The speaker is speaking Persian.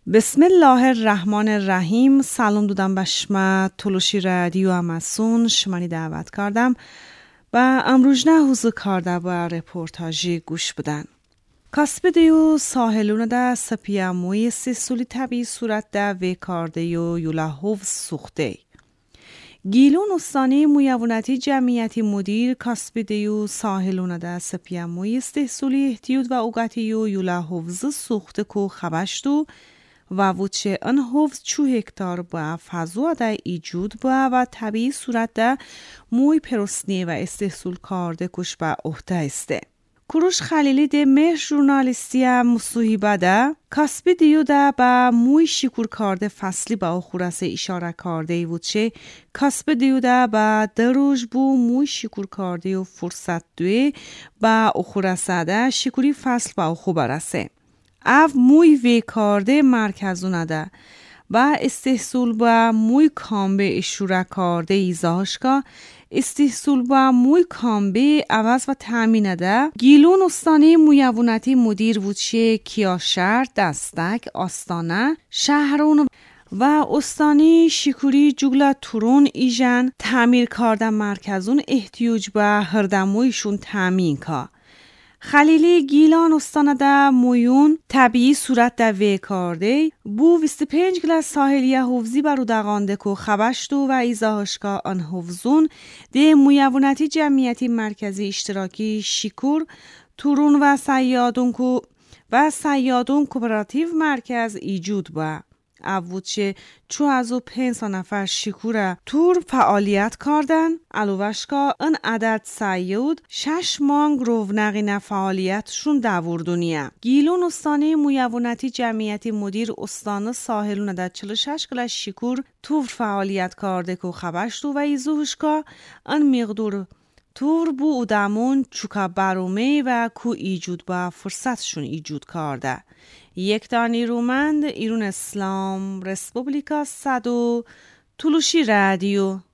بسم الله الرحمن الرحیم. سلام دودم بشما تلوشی رادیو اماسون شمانی دعوت کردم و امروزنه حوزو کرده و رپورتاجی گوش بدن. کاسب دیو ساحلون دا سپیاموی سیسولی طبیعی صورت دا و کاردیو یولاهوف سوخته. گیلون استانی مویوونتی جمعیتی مدیر کاسب دیو ساحلون دا سپیاموی سیسولی احتیود و اوگاتیو یولاهوف سوخته کو خبشتو و وچه ان حفظ 2 هکتار با فضا دا ایجود با و طبیعی صورت دا موی پرسنی و استحصول کارده کش با احته استه. کروش خلیلی ده مهر ژورنالیستی مصوحیبه ده کاسب دیو ده با موی شکور کارده فصلی با اخورسه اشاره کرده وچه کاسب دیو ده با دروش بو موی شکور کارده و فرصت دوی با اخورسه ده شکوری فصل با اخو برسه. او موی وی کارده مرکزونه ده و استحصول با موی کامبه اشوره کارده ایزاشکا استحصول با موی کامبه عوض و تامینه ده گیلون استانی مویوونتی مدیر وچه کیاشر دستک آستانه شهرون و استانی شکوری جگلا تورون ایجن تعمیر کارده مرکزون احتیاج به هردمویشون تامین که خلیلی گیلان استانه ده مویون طبیعی صورت ده وی کارده بو 25 گلاس ساحلیه حفظی برو دقانده که خبشتو و ایزاهشکا آن حفظون ده مویوونتی جمعیتی مرکزی اشتراکی شکور تورون و سیادون کوپراتیو مرکز ایجود با اووچه 45 نفر شکوره تور فعالیت کردن الوشکا ان عدد سیود 6 مانگ رونقی فعالیتشون دوردونیه. گیلون استانی مویوونتی جمعیتی مدیر استان ساحلون ده 46 گلاس شکور تور فعالیت کرده که خبشتو و ایزوشکا ان مقدور تور بو ادامون چوکا برومه و کو ایجود با فرصتشون ایجود کرده. یک دانی رومند ایرون اسلام رسپوبلیکا 100 تلوشی رادیو